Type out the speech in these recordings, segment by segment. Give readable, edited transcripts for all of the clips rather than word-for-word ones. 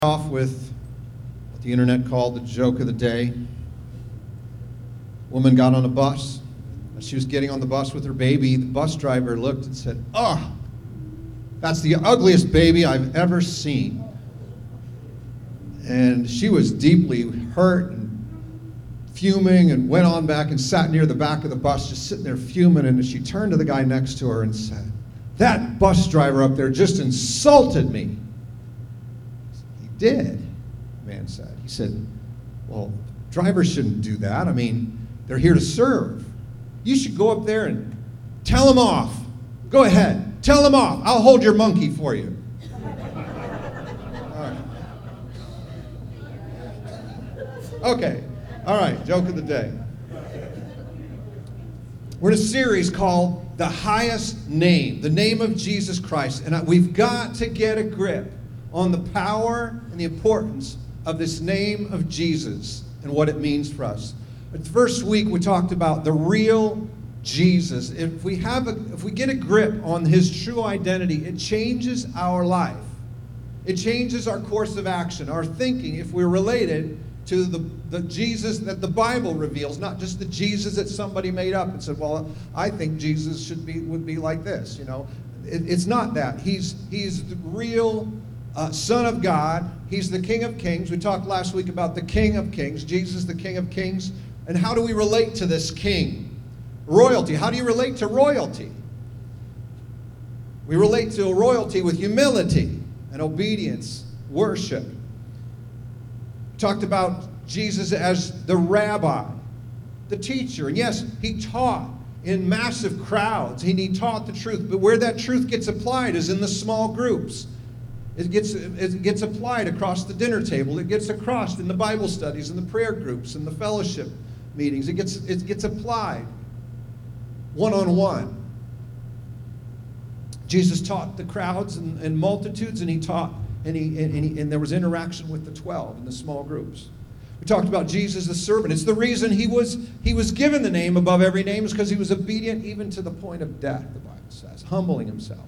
Off with what the internet called the joke of the day. Woman got on a bus. As she was getting on the bus with her baby, the bus driver looked and said, "Oh, that's the ugliest baby I've ever seen." And she was deeply hurt and fuming and went on back and sat near the back of the bus, just sitting there fuming. And she turned to the guy next to her and said, "That bus driver up there just insulted me." Did, the man said. He said, "Well, drivers shouldn't do that. I mean, they're here to serve. You should go up there and tell them off. Go ahead, tell them off. I'll hold your monkey for you." All right. Okay, all right, joke of the day. We're in a series called The Highest Name, the name of Jesus Christ. And we've got to get a grip on the power and the importance of this name of Jesus and what it means for us. The first week we talked about the real Jesus. If we get a grip on his true identity, it changes our life. It changes our course of action, our thinking, if we're related to the Jesus that the Bible reveals, not just the Jesus that somebody made up and said, "Well, I think Jesus would be like this." You know, it's not that. He's the real Son of God. He's the King of Kings. We talked last week about the King of Kings, Jesus, the King of Kings. And how do we relate to this King? Royalty. How do you relate to royalty? We relate to royalty with humility and obedience, worship. We talked about Jesus as the rabbi, the teacher. And yes, he taught in massive crowds. He taught the truth. But where that truth gets applied is in the small groups. It gets applied across the dinner table. It gets across in the Bible studies, in the prayer groups, in the fellowship meetings. It gets applied one-on-one. Jesus taught the crowds and multitudes, and he taught, and there was interaction with the 12 in the small groups. We talked about Jesus the servant. It's the reason he was given the name above every name, is because he was obedient even to the point of death, the Bible says, humbling himself.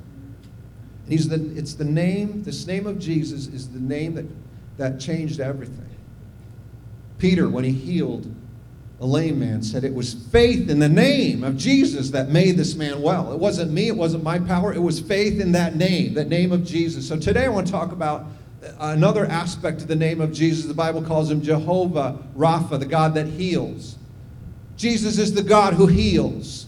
This name of Jesus is the name that changed everything. Peter, when he healed a lame man, said it was faith in the name of Jesus that made this man well. It wasn't me, it wasn't my power, it was faith in that name of Jesus. So today I want to talk about another aspect of the name of Jesus. The Bible calls him Jehovah Rapha, the God that heals. Jesus is the God who heals.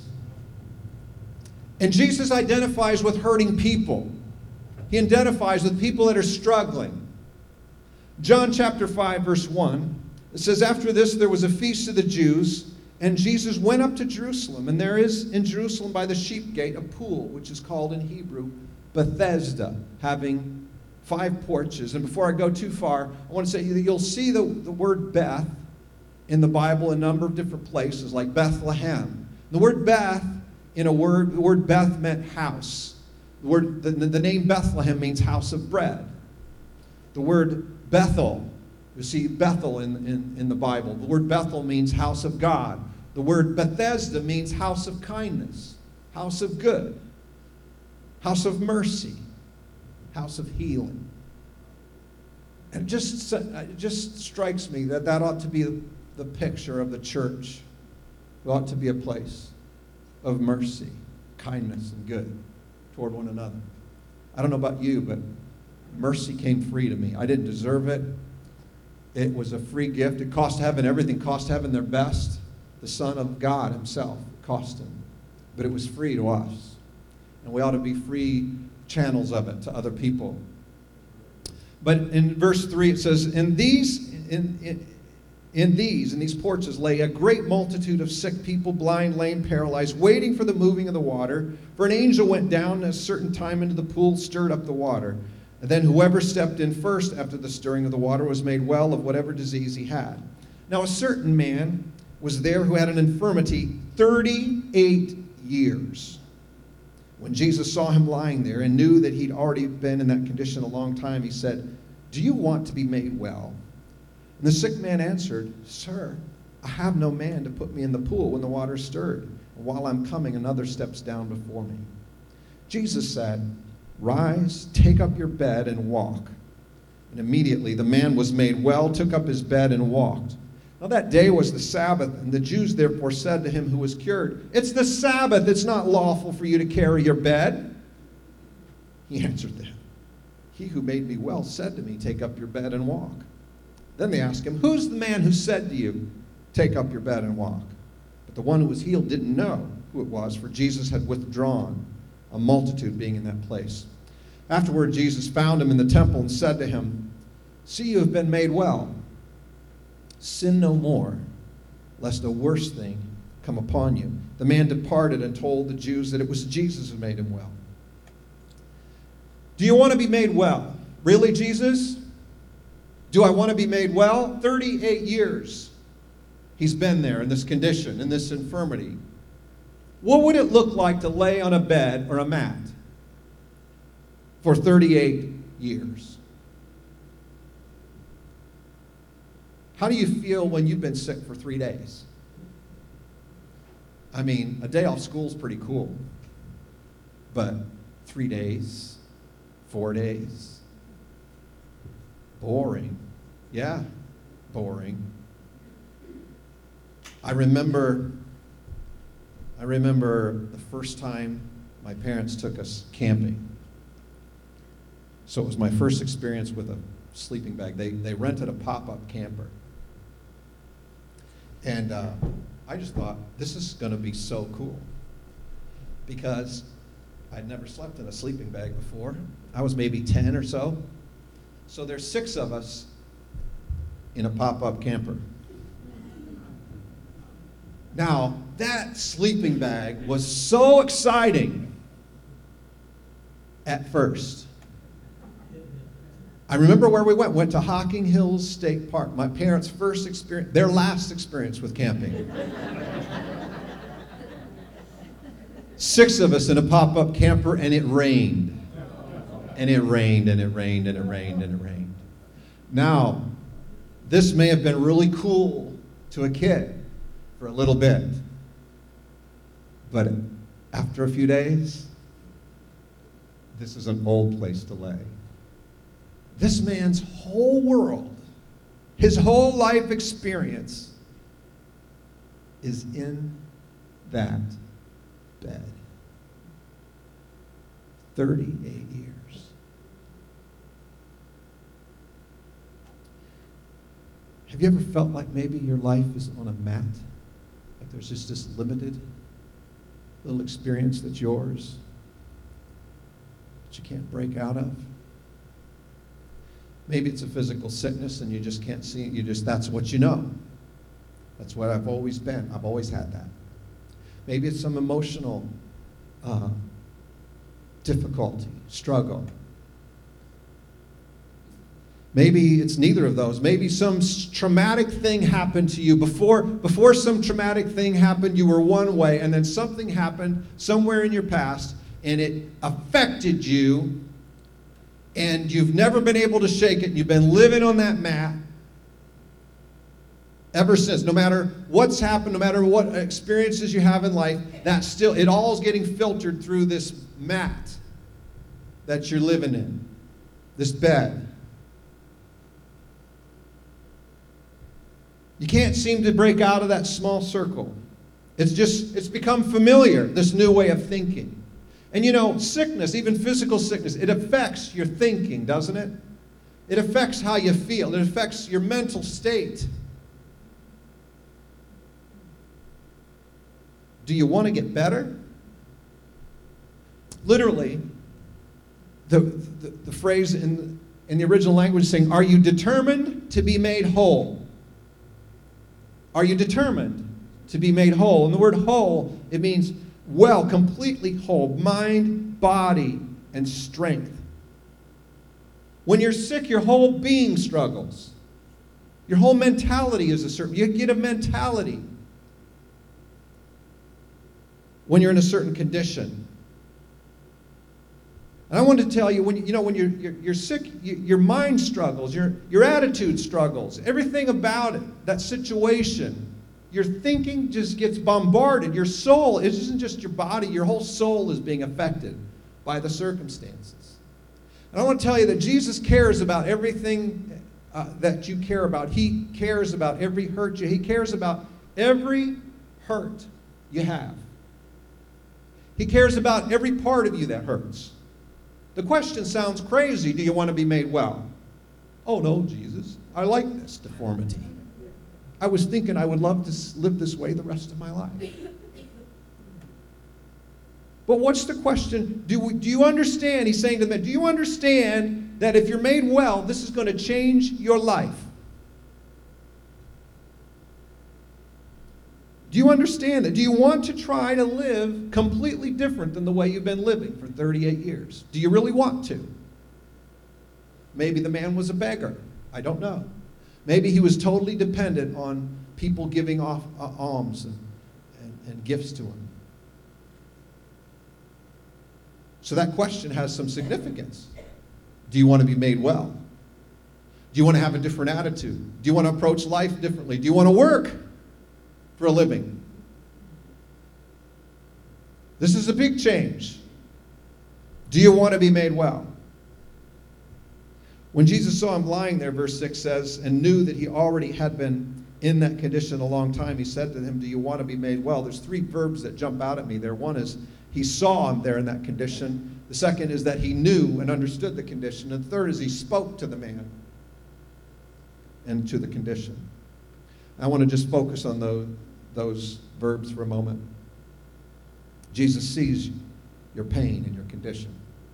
And Jesus identifies with hurting people. He identifies with people that are struggling. John chapter 5, verse 1, it says, "After this there was a feast of the Jews, and Jesus went up to Jerusalem. And there is in Jerusalem by the sheep gate a pool, which is called in Hebrew Bethesda, having 5 porches." And before I go too far, I want to say that you'll see the word Beth in the Bible in a number of different places, like Bethlehem. The word Beth, the word Beth meant house. The name Bethlehem means house of bread. The word Bethel, you see Bethel in the Bible. The word Bethel means house of God. The word Bethesda means house of kindness, house of good, house of mercy, house of healing. And it just strikes me that ought to be the picture of the church. It ought to be a place of mercy, kindness, and good toward one another. I don't know about you, but mercy came free to me. I didn't deserve it. It was a free gift. It cost heaven everything. Cost heaven their best. The Son of God himself cost him. But it was free to us. And we ought to be free channels of it to other people. But in verse 3 it says, In these porches lay a great multitude of sick people, blind, lame, paralyzed, waiting for the moving of the water. For an angel went down at a certain time into the pool, stirred up the water. And then whoever stepped in first after the stirring of the water was made well of whatever disease he had. Now a certain man was there who had an infirmity 38 years. When Jesus saw him lying there and knew that he'd already been in that condition a long time, he said, "Do you want to be made well?" And the sick man answered, "Sir, I have no man to put me in the pool when the water is stirred. And while I'm coming, another steps down before me." Jesus said, "Rise, take up your bed, and walk." And immediately the man was made well, took up his bed, and walked. Now that day was the Sabbath, and the Jews therefore said to him who was cured, "It's the Sabbath, it's not lawful for you to carry your bed." He answered them, "He who made me well said to me, 'Take up your bed and walk.'" Then they asked him, "Who's the man who said to you, 'Take up your bed and walk'?" But the one who was healed didn't know who it was, for Jesus had withdrawn, a multitude being in that place. Afterward, Jesus found him in the temple and said to him, "See, you have been made well. Sin no more, lest a worse thing come upon you." The man departed and told the Jews that it was Jesus who made him well. Do you want to be made well? Really, Jesus? Do I want to be made well? 38 years he's been there in this condition, in this infirmity. What would it look like to lay on a bed or a mat for 38 years? How do you feel when you've been sick for 3 days? I mean, a day off school is pretty cool. But 3 days, 4 days, boring. Yeah, boring. I remember the first time my parents took us camping. So it was my first experience with a sleeping bag. They rented a pop-up camper. And I just thought, this is going to be so cool. Because I'd never slept in a sleeping bag before. I was maybe 10 or so. So there's 6 of us in a pop-up camper. Now, that sleeping bag was so exciting at first. I remember where we went to Hocking Hills State Park. My parents' first experience, their last experience with camping. 6 of us in a pop-up camper, and it rained. And it rained, and it rained, and it rained, and it rained. Now, this may have been really cool to a kid for a little bit. But after a few days, this is an old place to lay. This man's whole world, his whole life experience is in that bed. 38 years. Have you ever felt like maybe your life is on a mat? Like there's just this limited little experience that's yours that you can't break out of? Maybe it's a physical sickness and you just can't see it. That's what you know. That's what I've always been. I've always had that. Maybe it's some emotional difficulty, struggle. Maybe it's neither of those. Maybe some traumatic thing happened to you. Before some traumatic thing happened, you were one way, and then something happened somewhere in your past, and it affected you, and you've never been able to shake it, and you've been living on that mat ever since. No matter what's happened, no matter what experiences you have in life, it all is getting filtered through this mat that you're living in, this bed. You can't seem to break out of that small circle. It's become familiar, this new way of thinking. And you know, sickness, even physical sickness, it affects your thinking, doesn't it? It affects how you feel. It affects your mental state. Do you want to get better? Literally, the phrase in the original language is saying, are you determined to be made whole? Are you determined to be made whole? And the word whole, it means well, completely whole, mind, body, and strength. When you're sick, your whole being struggles. Your whole mentality is you get a mentality when you're in a certain condition. And I want to tell you, when you're sick, your mind struggles, your attitude struggles, everything about it, that situation. Your thinking just gets bombarded. Your soul, it isn't just your body, your whole soul is being affected by the circumstances. And I want to tell you that Jesus cares about everything that you care about. He cares about every hurt He cares about every hurt you have. He cares about every part of you that hurts. The question sounds crazy. Do you want to be made well? Oh no, Jesus. I like this deformity. I was thinking I would love to live this way the rest of my life. But what's the question? Do you understand? He's saying to them, do you understand that if you're made well, this is going to change your life? Do you understand that? Do you want to try to live completely different than the way you've been living for 38 years? Do you really want to? Maybe the man was a beggar. I don't know. Maybe he was totally dependent on people giving off alms and gifts to him. So that question has some significance. Do you want to be made well? Do you want to have a different attitude? Do you want to approach life differently? Do you want to work for a living? This is a big change. Do you want to be made well? When Jesus saw him lying there, verse 6 says, and knew that he already had been in that condition a long time, he said to him, do you want to be made well? There's three verbs that jump out at me there. One is he saw him there in that condition. The second is that he knew and understood the condition. And the third is he spoke to the man and to the condition. I want to just focus on those verbs for a moment. Jesus sees your pain and your condition.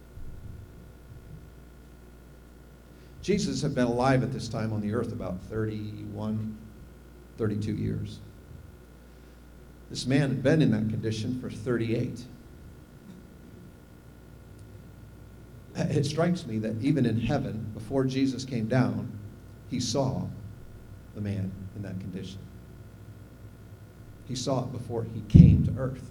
Jesus had been alive at this time on the earth about 31, 32 years. This man had been in that condition for 38. It strikes me that even in heaven, before Jesus came down, he saw the man in that condition. He saw it before he came to earth.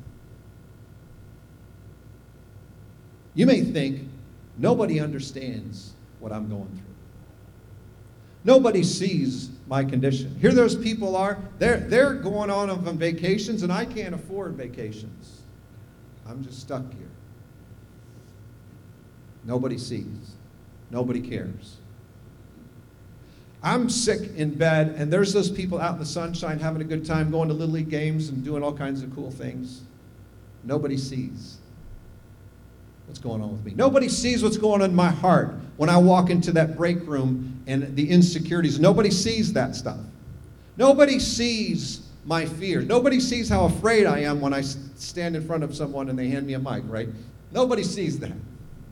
You may think, nobody understands what I'm going through. Nobody sees my condition. Here those people are. They're going on vacations, and I can't afford vacations. I'm just stuck here. Nobody sees. Nobody cares. I'm sick in bed, and there's those people out in the sunshine having a good time, going to Little League games and doing all kinds of cool things. Nobody sees what's going on with me. Nobody sees what's going on in my heart when I walk into that break room and the insecurities. Nobody sees that stuff. Nobody sees my fear. Nobody sees how afraid I am when I stand in front of someone and they hand me a mic, right? Nobody sees that.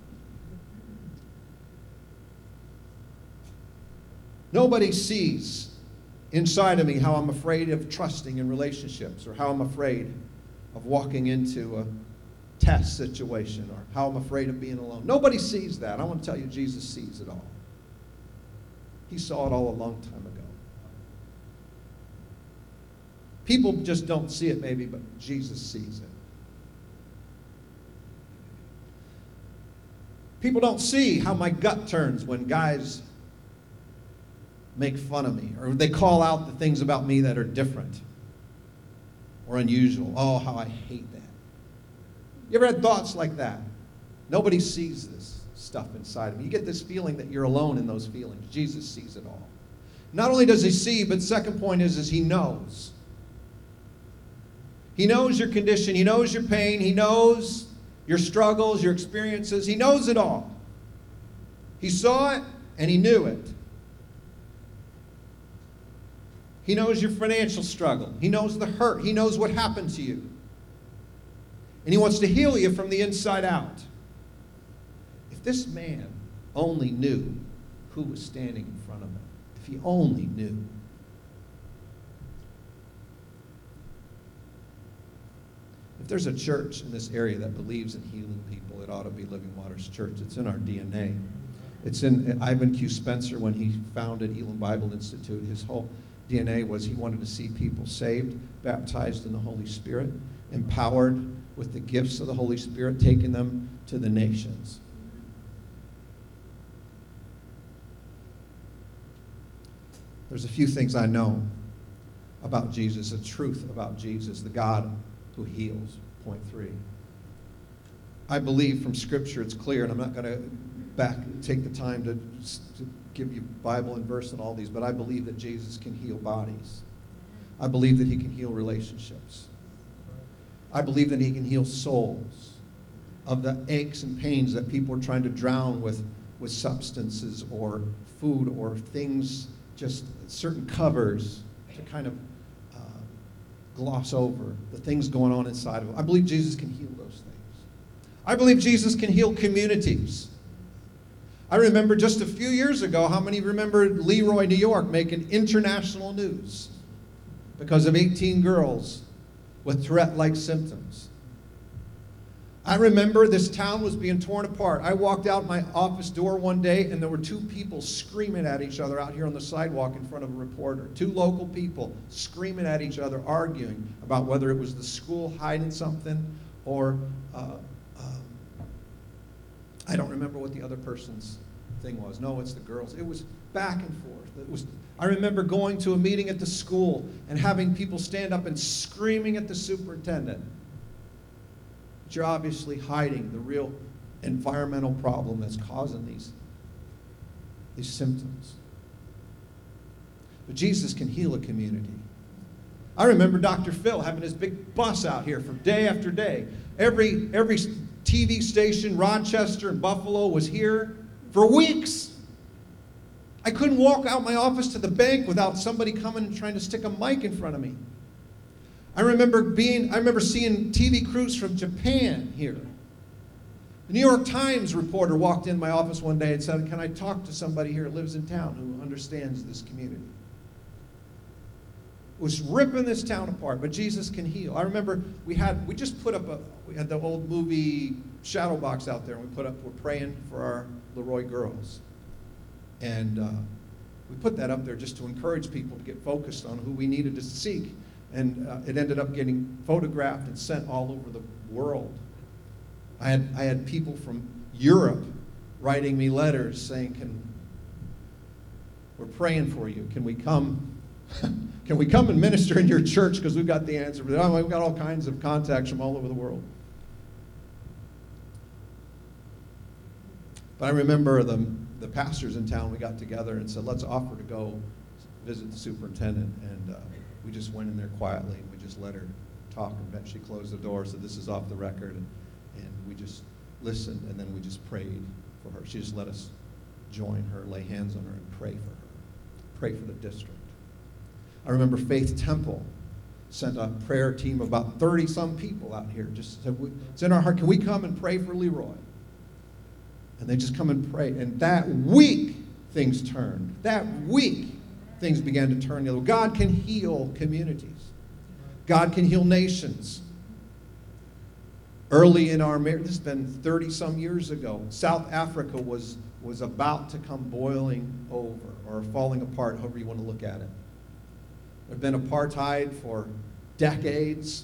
Nobody sees inside of me how I'm afraid of trusting in relationships, or how I'm afraid of walking into a test situation, or how I'm afraid of being alone. Nobody sees that. I want to tell you, Jesus sees it all. He saw it all a long time ago. People just don't see it maybe, but Jesus sees it. People don't see how my gut turns when guys make fun of me, or they call out the things about me that are different or unusual. Oh, how I hate that. You ever had thoughts like that? Nobody sees this stuff inside of me. You get this feeling that you're alone in those feelings. Jesus sees it all. Not only does he see, but second point is he knows. He knows your condition. He knows your pain. He knows your struggles, your experiences. He knows it all. He saw it and he knew it. He knows your financial struggle. He knows the hurt. He knows what happened to you. And he wants to heal you from the inside out. If this man only knew who was standing in front of him, if he only knew. If there's a church in this area that believes in healing people, it ought to be Living Waters Church. It's in our DNA. It's in Ivan Q. Spencer when he founded Elam Bible Institute. His whole DNA was he wanted to see people saved, baptized in the Holy Spirit, empowered with the gifts of the Holy Spirit, taking them to the nations. There's a few things I know about Jesus, the truth about Jesus, the God who heals. Point 3. I believe from Scripture it's clear, and I'm not going to take the time to give you Bible and verse and all these, but I believe that Jesus can heal bodies. I believe that he can heal relationships. I believe that he can heal souls of the aches and pains that people are trying to drown with substances or food or things, just certain covers to kind of gloss over the things going on inside of them. I believe Jesus can heal those things. I believe Jesus can heal communities. I remember just a few years ago, how many remember Leroy, New York, making international news because of 18 girls with Tourette-like symptoms? I remember this town was being torn apart. I walked out my office door one day, and there were two people screaming at each other out here on the sidewalk in front of a reporter. Two local people screaming at each other, arguing about whether it was the school hiding something or I don't remember what the other person's thing was. No, it's the girls. It was back and forth. I remember going to a meeting at the school and having people stand up and screaming at the superintendent. But you're obviously hiding the real environmental problem that's causing these symptoms. But Jesus can heal a community. I remember Dr. Phil having his big bus out here for day after day. Every TV station, Rochester and Buffalo, was here for weeks. I couldn't walk out my office to the bank without somebody coming and trying to stick a mic in front of me. I remember seeing TV crews from Japan here. The New York Times reporter walked in my office one day and said, "Can I talk to somebody here who lives in town who understands this community?" It was ripping this town apart, but Jesus can heal. I remember we had the old movie Shadow Box out there, and we're praying for our Leroy girls. And we put that up there just to encourage people to get focused on who we needed to seek. And it ended up getting photographed and sent all over the world. I had people from Europe writing me letters saying, "We're praying for you. Can we come? Can we come and minister in your church because we've got the answer?" We've got all kinds of contacts from all over the world. But I remember the pastors in town, we got together and said, "Let's offer to go visit the superintendent." And we just went in there quietly and we just let her talk. And she closed the door, said, "This is off the record." And we just listened, and then we just prayed for her. She just let us join her, lay hands on her, and pray for her. Pray for the district. I remember Faith Temple sent a prayer team of about 30-some people out here. Just said, "It's in our heart. Can we come and pray for Leroy?" And they just come and pray. And that week, things turned. That week, things began to turn the other way. God can heal communities. God can heal nations. Early in our marriage, this has been 30-some years ago, South Africa was about to come boiling over or falling apart, however you want to look at it. There had been apartheid for decades,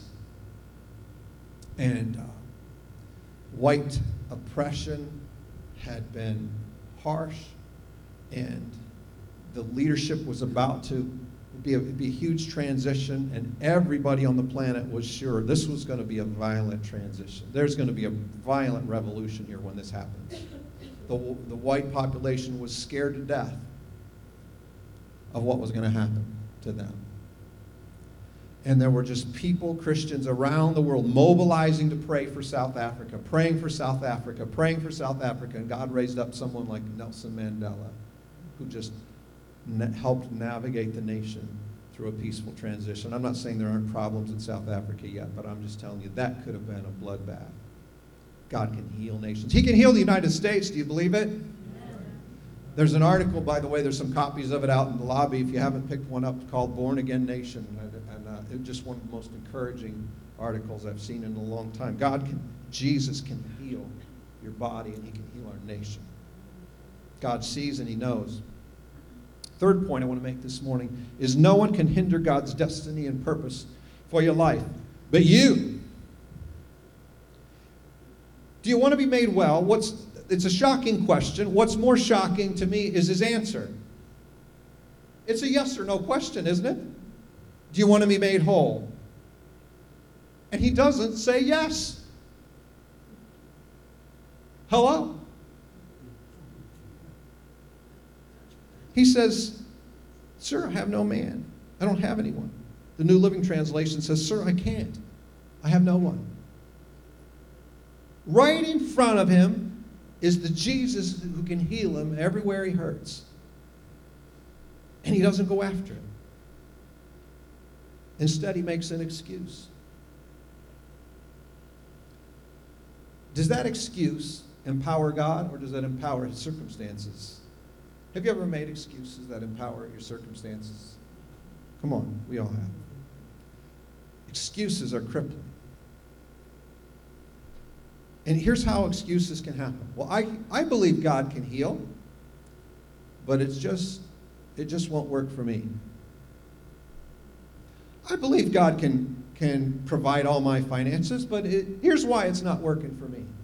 and white oppression had been harsh, and the leadership was about to be a huge transition, and everybody on the planet was sure this was going to be a violent transition. There's going to be a violent revolution here when this happens. The white population was scared to death of what was going to happen to them. And there were just people, Christians around the world, mobilizing to pray for South Africa, praying for South Africa, praying for South Africa. And God raised up someone like Nelson Mandela, who just helped navigate the nation through a peaceful transition. I'm not saying there aren't problems in South Africa yet, but I'm just telling you that could have been a bloodbath. God can heal nations. He can heal the United States. Do you believe it? There's an article, by the way, there's some copies of it out in the lobby if you haven't picked one up, called Born Again Nation. And it's just one of the most encouraging articles I've seen in a long time. Jesus can heal your body, and he can heal our nation. God sees and he knows. Third point I want to make this morning is no one can hinder God's destiny and purpose for your life but you. Do you want to be made well? It's a shocking question. What's more shocking to me is his answer. It's a yes or no question, isn't it? Do you want to be made whole? And he doesn't say yes. Hello? He says, sir, I have no man. I don't have anyone. The New Living Translation says, sir, I can't. I have no one. Right in front of him is the Jesus who can heal him everywhere he hurts. And he doesn't go after him. Instead, he makes an excuse. Does that excuse empower God, or does that empower his circumstances? Have you ever made excuses that empower your circumstances? Come on, we all have. Excuses are crippling. And here's how excuses can happen. Well, I believe God can heal, but it just won't work for me. I believe God can provide all my finances, but here's why it's not working for me.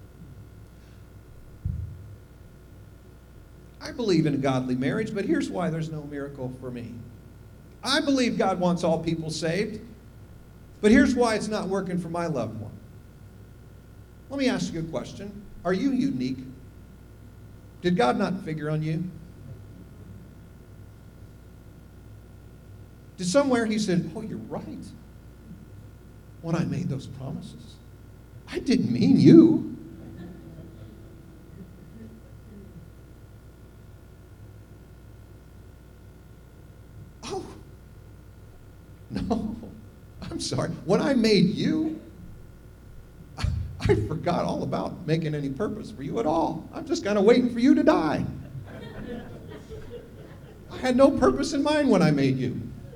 I believe in a godly marriage, but here's why there's no miracle for me. I believe God wants all people saved, but here's why it's not working for my loved one. Let me ask you a question. Are you unique? Did God not figure on you? Did somewhere he said, oh, you're right, when I made those promises? I didn't mean you. Oh, no, I'm sorry. When I made you, I forgot all about making any purpose for you at all. I'm just kind of waiting for you to die. I had no purpose in mind when I made you.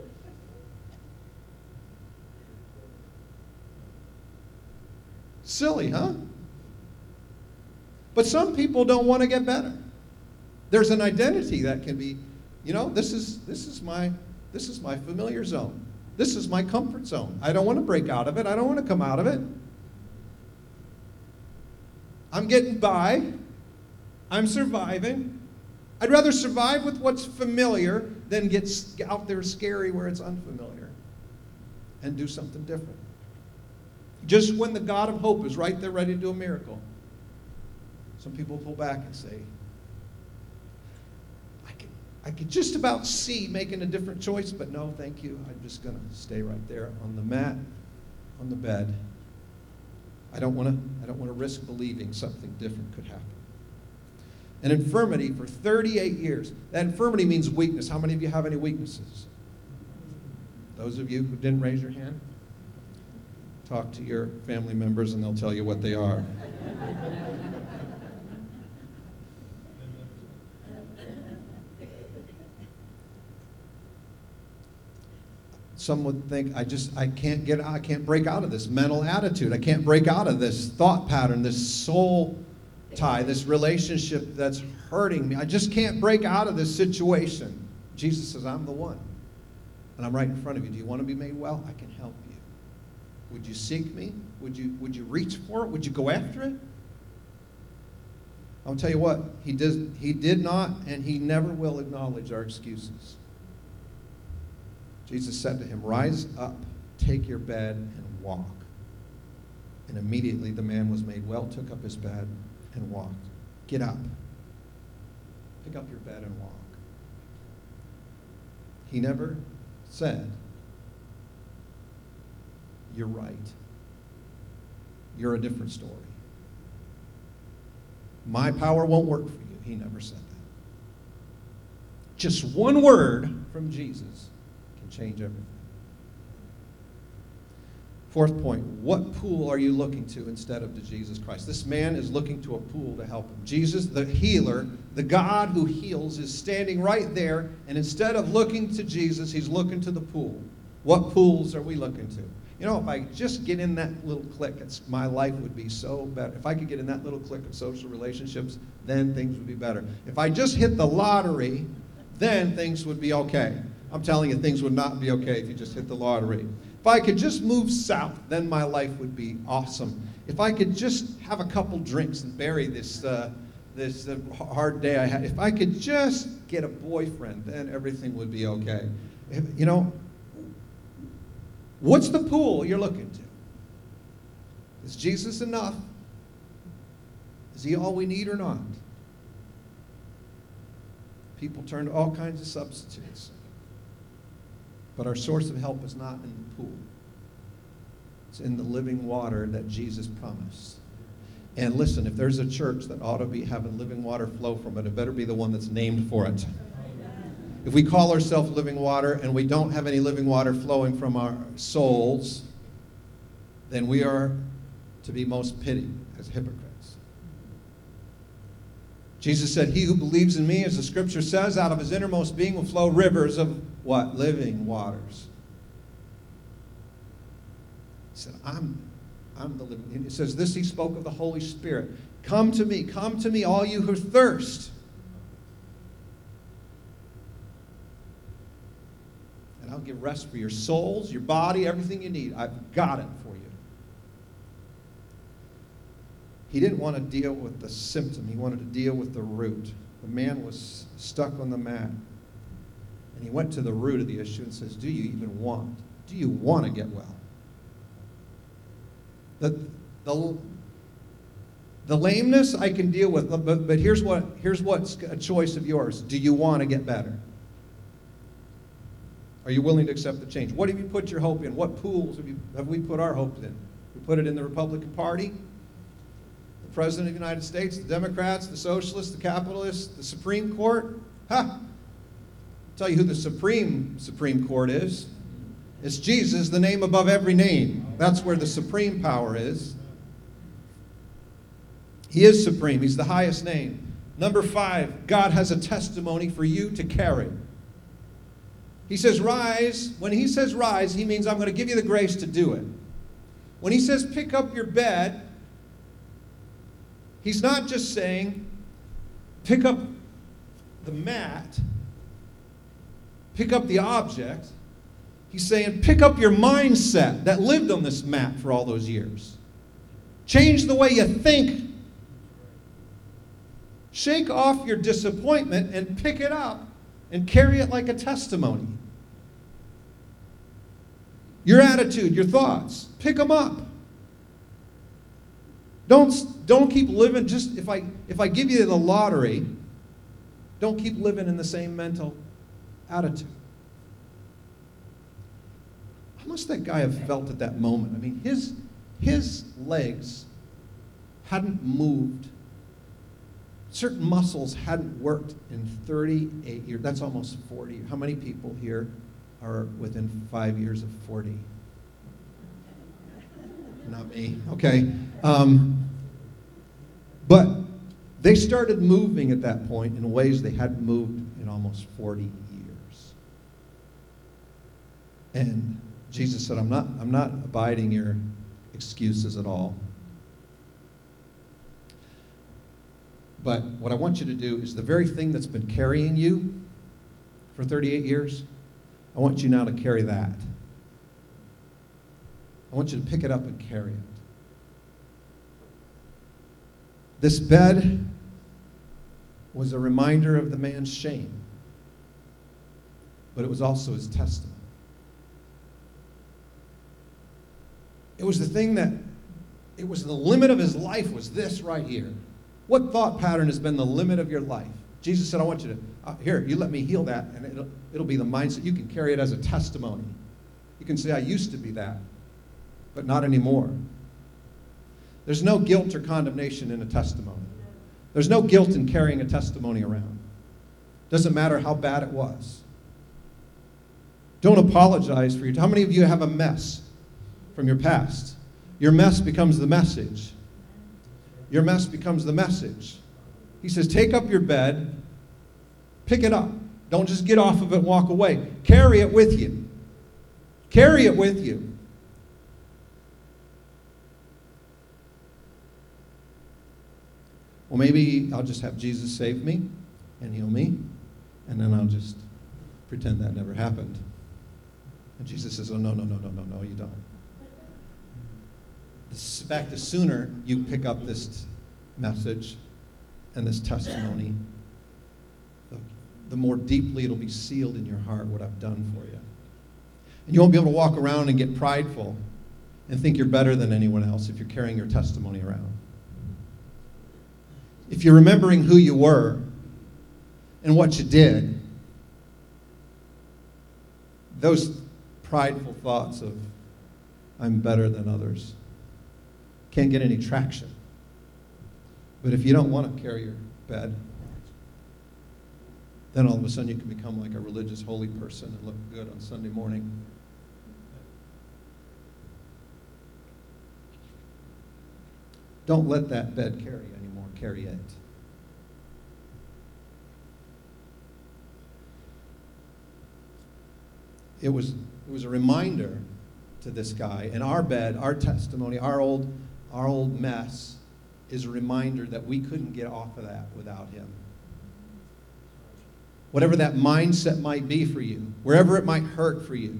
Silly, huh? But some people don't want to get better. There's an identity that can be, this is my familiar zone. This is my comfort zone. I don't want to break out of it. I don't want to come out of it. I'm getting by. I'm surviving. I'd rather survive with what's familiar than get out there scary where it's unfamiliar and do something different. Just when the God of hope is right there ready to do a miracle, some people pull back and say, I could just about see making a different choice, but no, thank you. I'm just going to stay right there on the mat, on the bed. I don't want to risk believing something different could happen. An infirmity for 38 years. That infirmity means weakness. How many of you have any weaknesses? Those of you who didn't raise your hand? Talk to your family members and they'll tell you what they are. Some would think, I can't break out of this mental attitude. I can't break out of this thought pattern, this soul tie, this relationship that's hurting me. I just can't break out of this situation. Jesus says, I'm the one. And I'm right in front of you. Do you want to be made well? I can help you. Would you seek me? Would you reach for it? Would you go after it? I'll tell you what, he did not and he never will acknowledge our excuses. Jesus said to him, rise up, take your bed, and walk. And immediately the man was made well, took up his bed, and walked. Get up. Pick up your bed and walk. He never said, you're right. You're a different story. My power won't work for you. He never said that. Just one word from Jesus change everything. Fourth point, what pool are you looking to instead of to Jesus Christ? This man is looking to a pool to help him. Jesus, the healer, the God who heals, is standing right there, and instead of looking to Jesus, he's looking to the pool. What pools are we looking to? If I just get in that little clique, my life would be so better. If I could get in that little clique of social relationships, then things would be better. If I just hit the lottery, then things would be okay. I'm telling you, things would not be okay if you just hit the lottery. If I could just move south, then my life would be awesome. If I could just have a couple drinks and bury this hard day I had, if I could just get a boyfriend, then everything would be okay. What's the pool you're looking to? Is Jesus enough? Is he all we need or not? People turn to all kinds of substitutes. But our source of help is not in the pool. It's in the living water that Jesus promised. And listen, if there's a church that ought to be having living water flow from it, it better be the one that's named for it. If we call ourselves living water and we don't have any living water flowing from our souls, then we are to be most pitied as hypocrites. Jesus said, he who believes in me, as the scripture says, out of his innermost being will flow rivers of what? Living waters. He said, I'm the living. It says this, he spoke of the Holy Spirit. Come to me, all you who thirst. And I'll give rest for your souls, your body, everything you need. I've got it for you. He didn't want to deal with the symptom. He wanted to deal with the root. The man was stuck on the mat. And he went to the root of the issue and says, do you want to get well? The lameness I can deal with, but here's what's a choice of yours. Do you want to get better? Are you willing to accept the change? What have you put your hope in? What pools have we put our hope in? We put it in the Republican Party, the President of the United States, the Democrats, the Socialists, the Capitalists, the Supreme Court. I'll tell you who the Supreme Court is. It's Jesus, the name above every name. That's where the supreme power is. He is supreme. He's the highest name. Number 5, God has a testimony for you to carry. He says rise. When he says rise, he means I'm going to give you the grace to do it. When he says pick up your bed, he's not just saying pick up the mat, pick up the object. He's saying pick up your mindset that lived on this mat for all those years. Change the way you think. Shake off your disappointment and pick it up and carry it like a testimony. Your attitude, your thoughts, pick them up. Don't keep living just, if I give you the lottery, don't keep living in the same mental attitude. How must that guy have felt at that moment? I mean, his legs hadn't moved. Certain muscles hadn't worked in 38 years. That's almost 40. How many people here are within 5 years of 40? Not me. Okay. But they started moving at that point in ways they hadn't moved in almost 40 years. And Jesus said, I'm not abiding your excuses at all. But what I want you to do is the very thing that's been carrying you for 38 years, I want you now to carry that. I want you to pick it up and carry it. This bed was a reminder of the man's shame, but it was also his testimony. It was the thing that, it was the limit of his life was this right here. What thought pattern has been the limit of your life? Jesus said, I want you to, here, you let me heal that, and it'll be the mindset. You can carry it as a testimony. You can say, I used to be that, but not anymore. There's no guilt or condemnation in a testimony. There's no guilt in carrying a testimony around. Doesn't matter how bad it was. Don't apologize for your, how many of you have a mess from your past? Your mess becomes the message. Your mess becomes the message. He says, take up your bed, pick it up. Don't just get off of it and walk away. Carry it with you. Carry it with you. Well, maybe I'll just have Jesus save me and heal me, and then I'll just pretend that never happened. And Jesus says, oh, no, you don't. In fact, the sooner you pick up this message and this testimony, the more deeply it'll be sealed in your heart what I've done for you. And you won't be able to walk around and get prideful and think you're better than anyone else if you're carrying your testimony around. If you're remembering who you were and what you did, those prideful thoughts of, I'm better than others, can't get any traction. But if you don't want to carry your bed, then all of a sudden you can become like a religious holy person and look good on Sunday morning. Don't let that bed carry you anymore. Carry it. It was a reminder to this guy, and our bed, our testimony, our old mess is a reminder that we couldn't get off of that without him. Whatever that mindset might be for you, wherever it might hurt for you,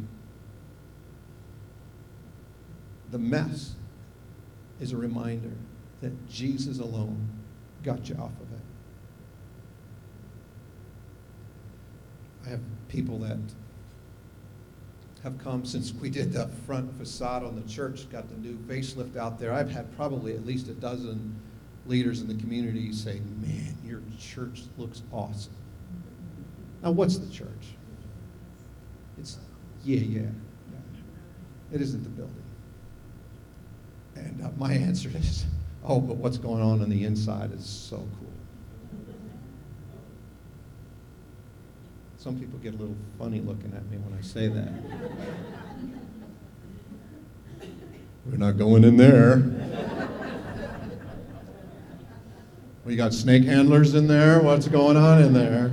the mess is a reminder that Jesus alone got you off of it. I have people that have come since we did the front facade on the church, got the new facelift out there. I've had probably at least a dozen leaders in the community say, man, your church looks awesome. Now, what's the church? It's, yeah. It isn't the building. And my answer is, oh, but what's going on the inside is so cool. Some people get a little funny looking at me when I say that. We're not going in there. We got snake handlers in there. What's going on in there?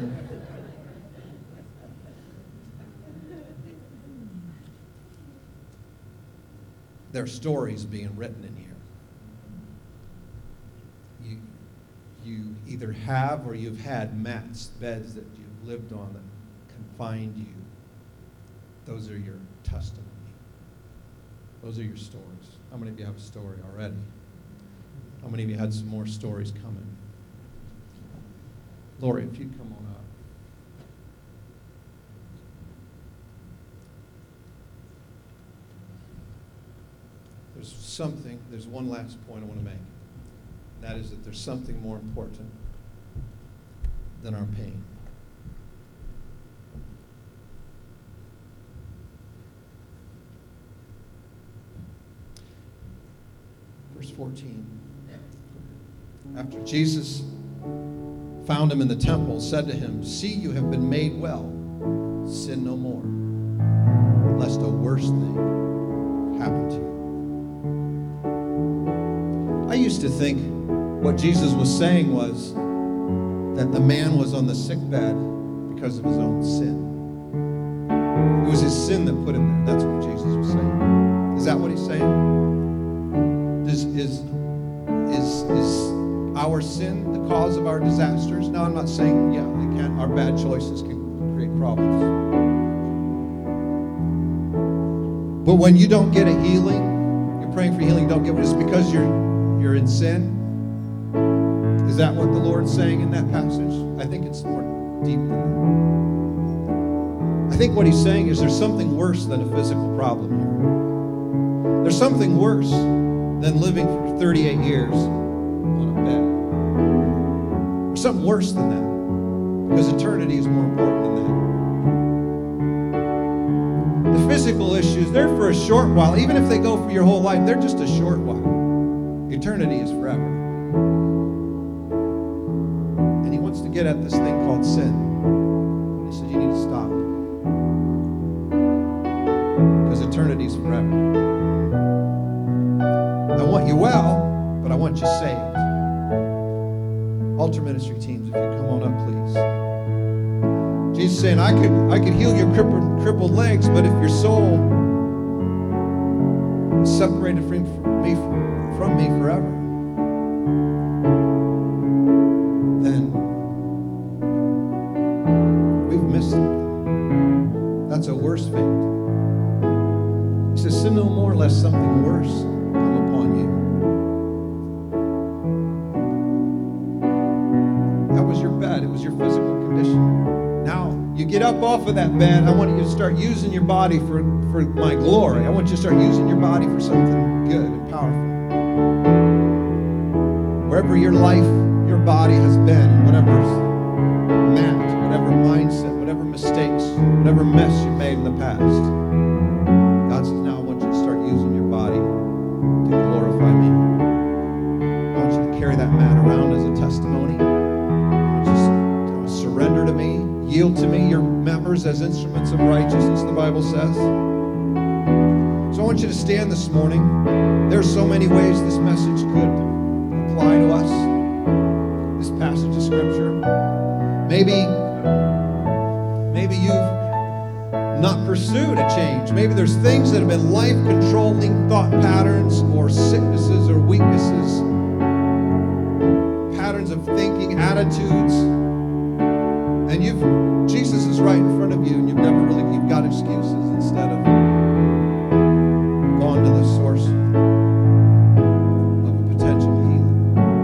There are stories being written in here. You either have or you've had mats, beds that you've lived on that confined you. Those are your testimony. Those are your stories. How many of you have a story already? How many of you had some more stories coming? Lori, if you'd come on up. There's one last point I want to make. That is that there's something more important than our pain. Verse 14. After Jesus found him in the temple, said to him, see, you have been made well. Sin no more, lest a worse thing happen to you. I used to think what Jesus was saying was that the man was on the sick bed because of his own sin. It was his sin that put him there. That's what Jesus was saying. Is that what he's saying? Is our sin the cause of our disasters? No, I'm not saying, our bad choices can create problems. But when you don't get a healing, you're praying for healing, don't get it, it's because you're in sin. Is that what the Lord's saying in that passage? I think it's more deep than that. I think what he's saying is there's something worse than a physical problem here. There's something worse than living for 38 years on a bed. There's something worse than that, because eternity is more important than that. The physical issues, they're for a short while. Even if they go for your whole life, they're just a short while. Eternity is forever. And he wants to get at this thing called sin. He said, you need to stop. Because eternity is forever. I want you well, but I want you saved. Altar ministry teams, if you come on up, please. Jesus is saying, I could heal your crippled legs, but if your soul is separated from me forever, then we've missed it. That's a worse fate. He says, sin no more lest something worse come upon you. That was your bed. It was your physical condition. Now, you get up off of that bed. I want you to start using your body for my glory. I want you to start using your body for something good and powerful. Wherever your life, your body has been, whatever's mat, mindset, whatever mistakes, whatever mess you made in the past. God says, now I want you to start using your body to glorify me. I want you to carry that mat around as a testimony. I want you to surrender to me, yield to me, your members as instruments of righteousness, the Bible says. So I want you to stand this morning. There's so many ways this message could apply to us, this passage of Scripture. Maybe you've not pursued a change. Maybe there's things that have been life-controlling thought patterns or sicknesses or weaknesses, patterns of thinking, attitudes, and Jesus is right in front of you, and you've got excuses instead of gone to the source of a potential healing.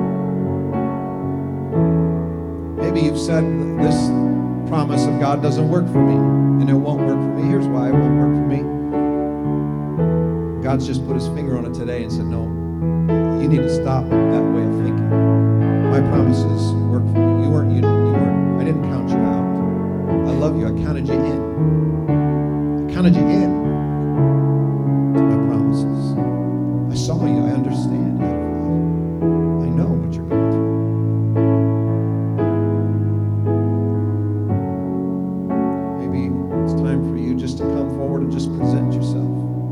Maybe you've said, this promise of God doesn't work for me, and it won't work for me. Here's why it won't work for me. God's just put his finger on it today and said, no, you need to stop that way of thinking. My promises work for you. You weren't, I didn't count you out. I love you. I counted you in. I counted you in to my promises. I saw you. I understand you. I know what you're going through. Maybe it's time for you just to come forward and just present yourself.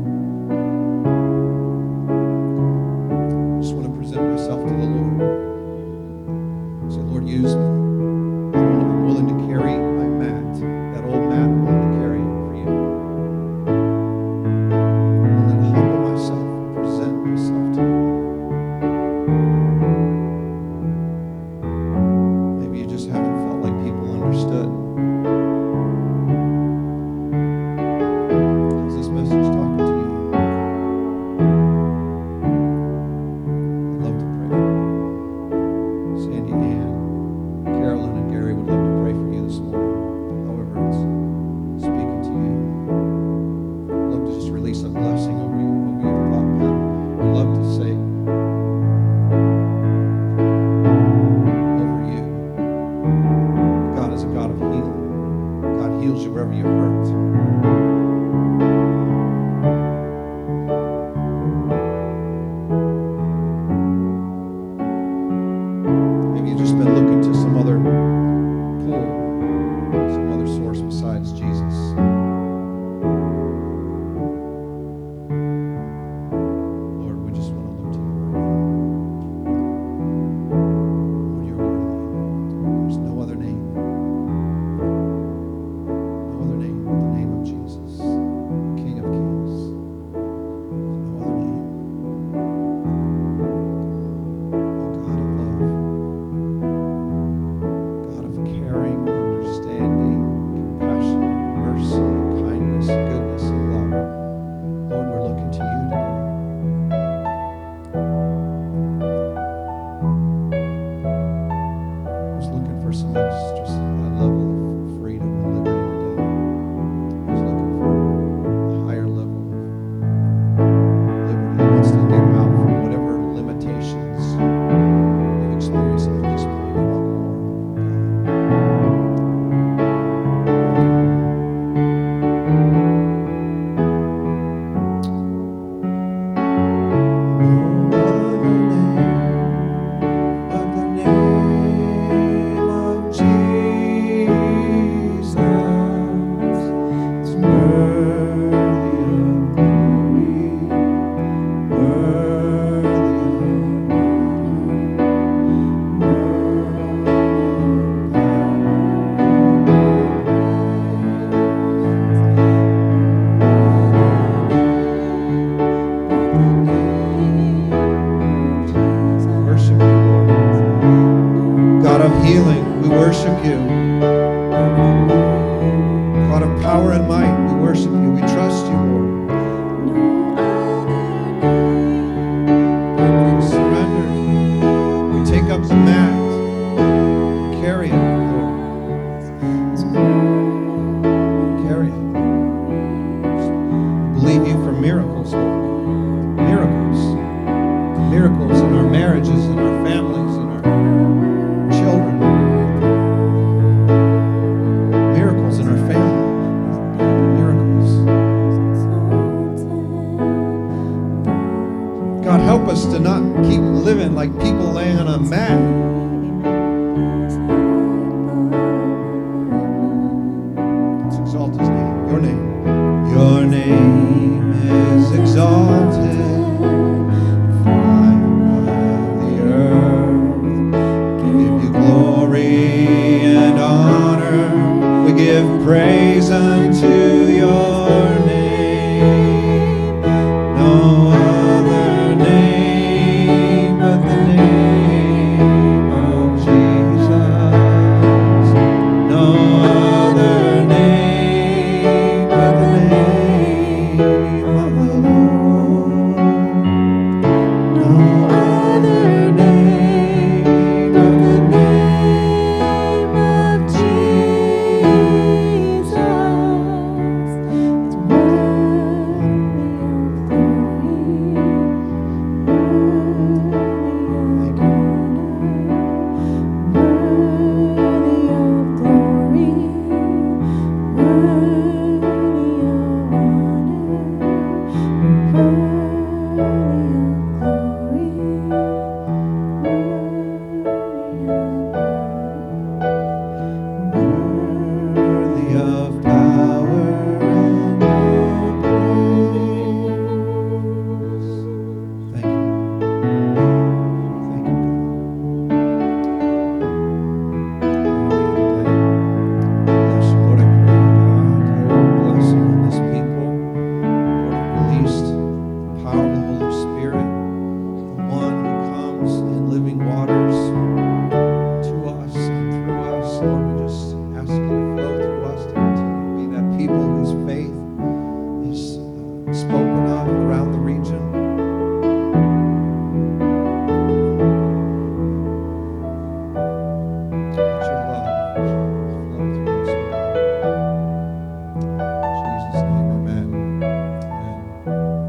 I just want to present myself to the Lord. Say, Lord, use me. I'm willing to carry my mat, that old mat. I'm willing to carry it for you. I'm willing to humble myself and present myself to you. Maybe you just haven't felt like people understood. How's this message talking to you? I'd love to pray for you. Sandy, Ann, Carolyn, and Gary would love to pray for you this morning. However it's speaking to you. I'd love to just release a blessing over you, over your thought pattern. We'd love to say over you, God is a God of healing. God heals you wherever you're hurt. Maybe you've just been looking to some other pool, some other source besides Jesus. Lord, we just want to look to you right now. Lord, you're worthy. There's no other name. No other name but the name of Jesus, King of Kings. There's no other name. Oh, God of love. God of caring, understanding, compassion, mercy, kindness, goodness, and love. Lord, we're looking to you today. I was looking for some extra level of freedom and liberty today. I was looking for a higher level of liberty. He wants to get out from whatever limitations you've experienced up to this point. You want more, worship you, Lord. God of healing, we worship you. God of power and might, we worship you. We trust you, Lord. We surrender. We take up the mat. Carry it, Lord. Carry it. Believe you for miracles, Lord. Miracles. Miracles in our marriages, in our families, in our children. us to not keep living like people laying on a mat.